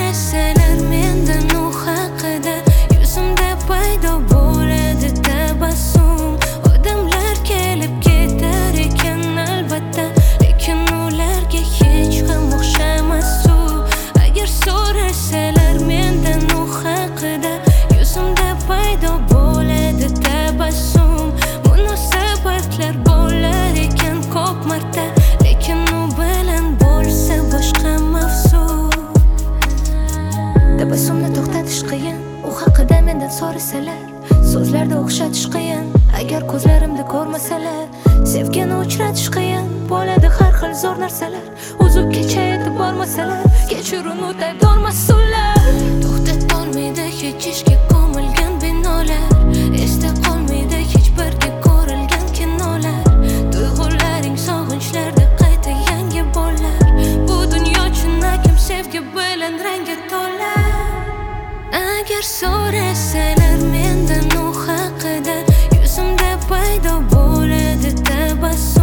so'rasalar mendan u haqida, yuzimda paydo bo'ladi tabassum. Odamlar kelib ketar ekan albatta, lekin ularga hech ham o'xshamas u. Agar so'rasalar mendan u haqida, yuzimda paydo bo'ladi tabassum. Munosabatlar bo'lar ekan ko'p marta, lekin u bilan bo'lsa boshqa mavzu. Tabassumni to'xtatish qiyin, u haqida mendan so'rasalar, so'zlarda o'xshatish qiyin. Agar ko'zlarimda ko'rmasalar, sevgini uchratish qiyin. Bo'ladi har xil zo'r narsalar, uzukkacha yetib bormasalar, kechirun o'tadolmas ular. To'xtatolmaydi hech ishga ko'milgan binolar, esda qolmaydi hech birga ko'rilgan kinolar. Tuyg'ularing sog'inchlarda qayta yangi bo'lar. Bu dunyo chinakam sevgi bilan rangga to'la. Agar so'rasalar mendan u haqida, yuzimda paydo bo'ladi tabassum.